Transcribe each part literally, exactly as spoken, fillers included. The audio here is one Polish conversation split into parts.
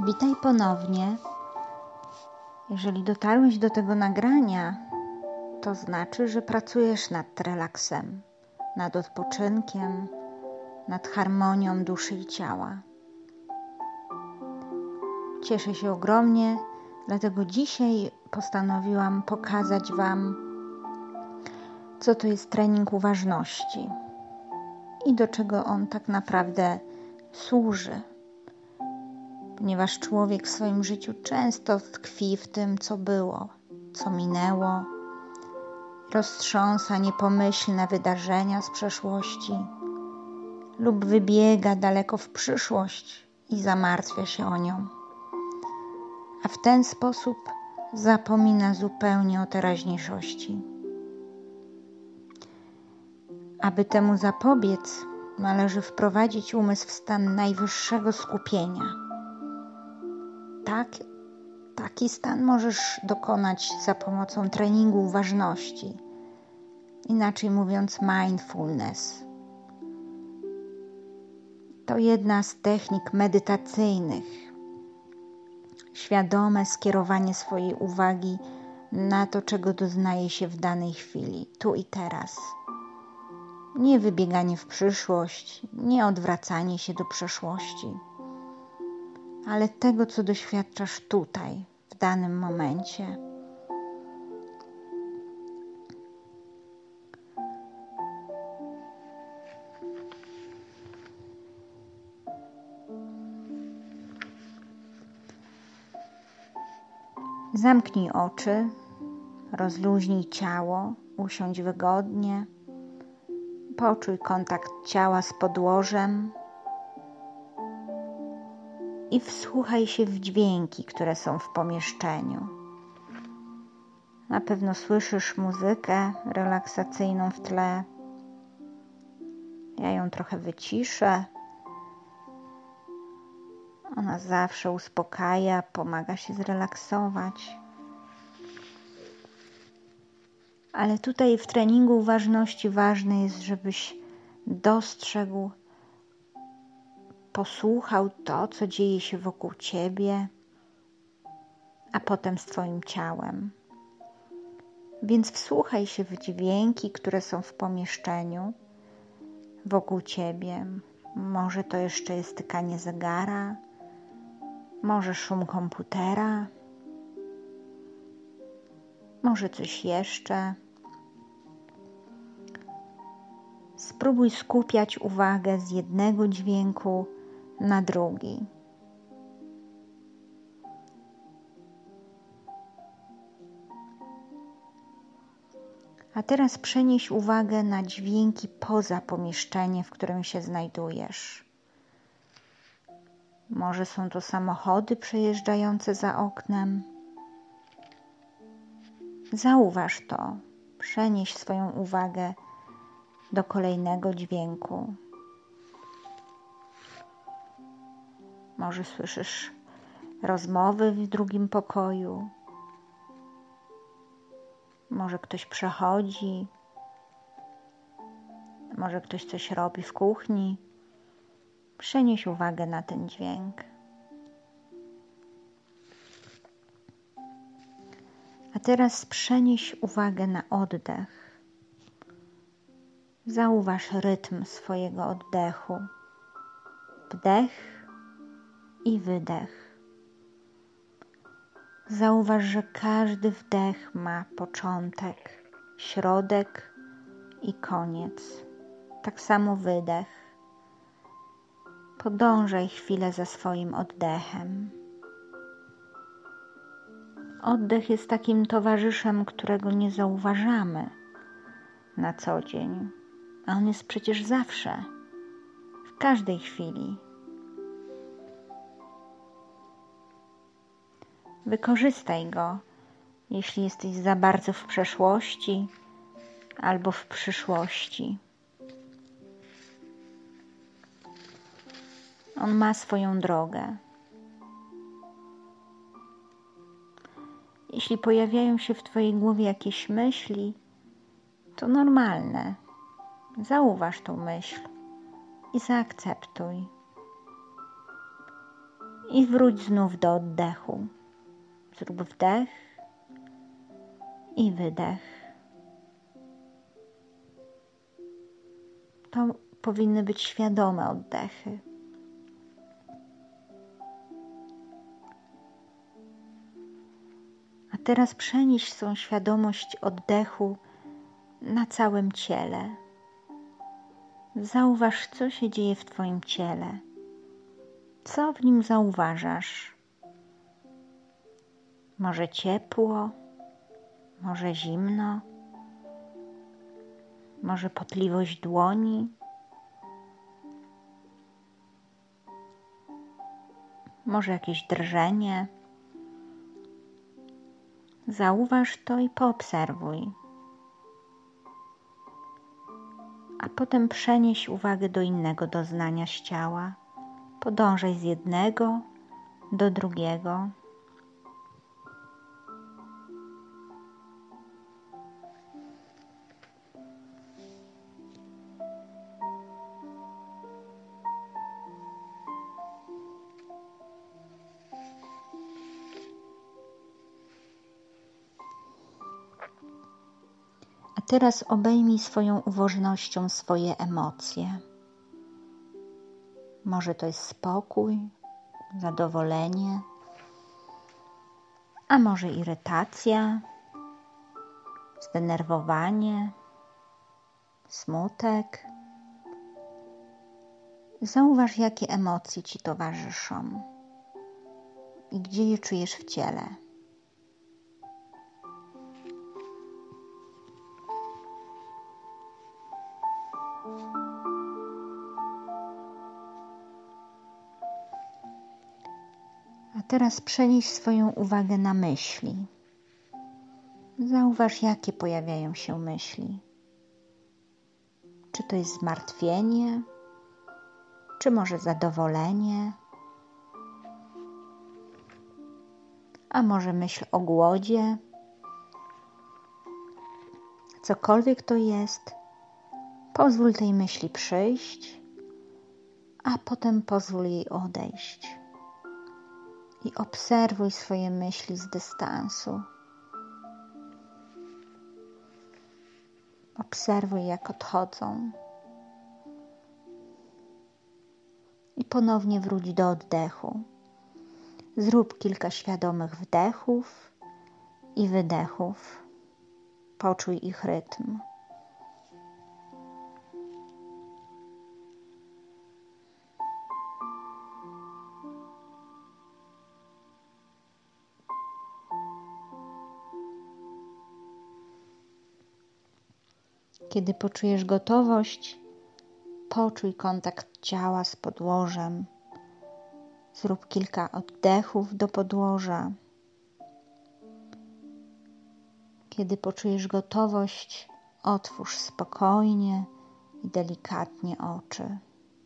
Witaj ponownie. Jeżeli dotarłeś do tego nagrania, to znaczy, że pracujesz nad relaksem, nad odpoczynkiem, nad harmonią duszy i ciała. Cieszę się ogromnie, dlatego dzisiaj postanowiłam pokazać Wam, co to jest trening uważności i do czego on tak naprawdę służy. Ponieważ człowiek w swoim życiu często tkwi w tym, co było, co minęło, roztrząsa niepomyślne wydarzenia z przeszłości lub wybiega daleko w przyszłość i zamartwia się o nią. A w ten sposób zapomina zupełnie o teraźniejszości. Aby temu zapobiec, należy wprowadzić umysł w stan najwyższego skupienia. Tak, taki stan możesz dokonać za pomocą treningu uważności, inaczej mówiąc mindfulness. To jedna z technik medytacyjnych. Świadome skierowanie swojej uwagi na to, czego doznaje się w danej chwili, tu i teraz. Nie wybieganie w przyszłość, nie odwracanie się do przeszłości, ale tego, co doświadczasz tutaj, w danym momencie. Zamknij oczy, rozluźnij ciało, usiądź wygodnie, poczuj kontakt ciała z podłożem i wsłuchaj się w dźwięki, które są w pomieszczeniu. Na pewno słyszysz muzykę relaksacyjną w tle. Ja ją trochę wyciszę. Ona zawsze uspokaja, pomaga się zrelaksować. Ale tutaj w treningu uważności ważne jest, żebyś dostrzegł, posłuchał to, co dzieje się wokół Ciebie, a potem z Twoim ciałem. Więc wsłuchaj się w dźwięki, które są w pomieszczeniu wokół Ciebie. Może to jeszcze jest tykanie zegara, może szum komputera, może coś jeszcze. Spróbuj skupiać uwagę z jednego dźwięku na drugi. A teraz przenieś uwagę na dźwięki poza pomieszczenie, w którym się znajdujesz. Może są to samochody przejeżdżające za oknem. Zauważ to. Przenieś swoją uwagę do kolejnego dźwięku. Może słyszysz rozmowy w drugim pokoju. Może ktoś przechodzi. Może ktoś coś robi w kuchni. Przenieś uwagę na ten dźwięk. A teraz przenieś uwagę na oddech. Zauważ rytm swojego oddechu. Wdech i wydech. Zauważ, że każdy wdech ma początek, środek i koniec. Tak samo wydech. Podążaj chwilę za swoim oddechem. Oddech jest takim towarzyszem, którego nie zauważamy na co dzień. A on jest przecież zawsze, w każdej chwili. Wykorzystaj go, jeśli jesteś za bardzo w przeszłości albo w przyszłości. On ma swoją drogę. Jeśli pojawiają się w Twojej głowie jakieś myśli, to normalne. Zauważ tą myśl i zaakceptuj. i wróć znów do oddechu. Zrób wdech i wydech. To powinny być świadome oddechy. A teraz przenieś swą świadomość oddechu na całym ciele. Zauważ, co się dzieje w Twoim ciele. Co w nim zauważasz? Może ciepło, może zimno, może potliwość dłoni, może jakieś drżenie. Zauważ to i poobserwuj. A potem przenieś uwagę do innego doznania z ciała. Podążaj z jednego do drugiego. A teraz obejmij swoją uważnością swoje emocje. Może to jest spokój, zadowolenie, a może irytacja, zdenerwowanie, smutek. Zauważ, jakie emocje Ci towarzyszą i gdzie je czujesz w ciele. A teraz przenieś swoją uwagę na myśli. Zauważ, jakie pojawiają się myśli. Czy to jest zmartwienie, czy może zadowolenie, a może myśl o głodzie. Cokolwiek to jest, pozwól tej myśli przyjść, a potem pozwól jej odejść. I obserwuj swoje myśli z dystansu. Obserwuj, jak odchodzą. I ponownie wróć do oddechu. Zrób kilka świadomych wdechów i wydechów. Poczuj ich rytm. Kiedy poczujesz gotowość, poczuj kontakt ciała z podłożem. Zrób kilka oddechów do podłoża. Kiedy poczujesz gotowość, otwórz spokojnie i delikatnie oczy.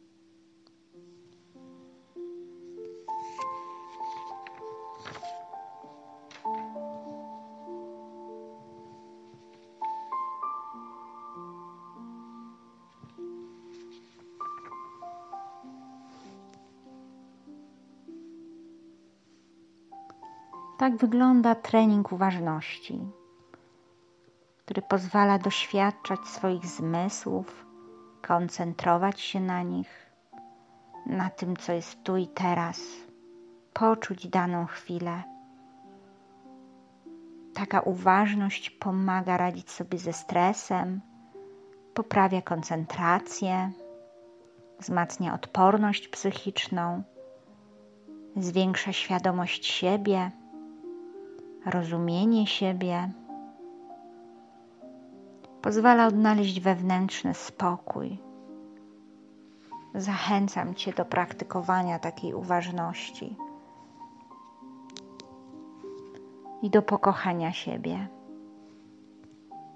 Tak wygląda trening uważności, który pozwala doświadczać swoich zmysłów, koncentrować się na nich, na tym, co jest tu i teraz, poczuć daną chwilę. Taka uważność pomaga radzić sobie ze stresem, poprawia koncentrację, wzmacnia odporność psychiczną, zwiększa świadomość siebie, rozumienie siebie, pozwala odnaleźć wewnętrzny spokój. Zachęcam Cię do praktykowania takiej uważności i do pokochania siebie.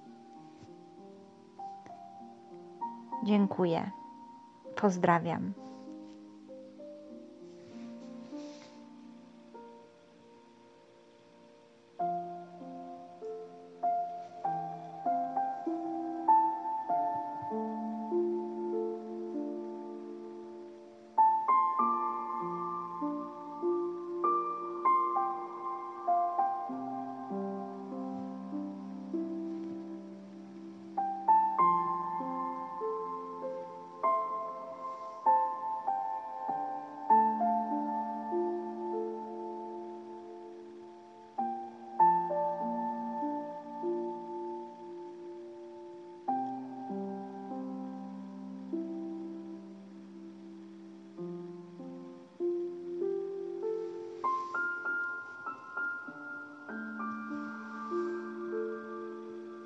Dziękuję. Pozdrawiam.